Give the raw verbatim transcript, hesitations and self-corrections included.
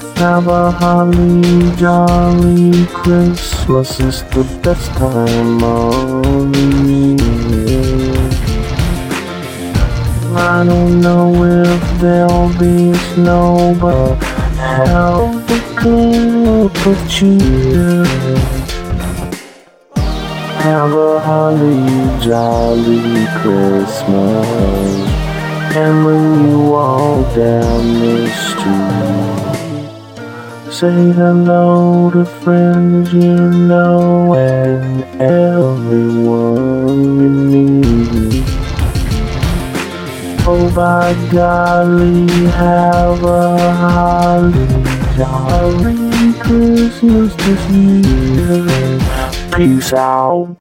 Have a holly jolly Christmas. It's the best time of the year. I don't know if there'll be snow, but have a cup of cheer. Have a holly jolly Christmas. And when you walk down the street, say hello to friends you know and everyone you meet. Oh, by golly, have a holly jolly Christmas this year. Peace out.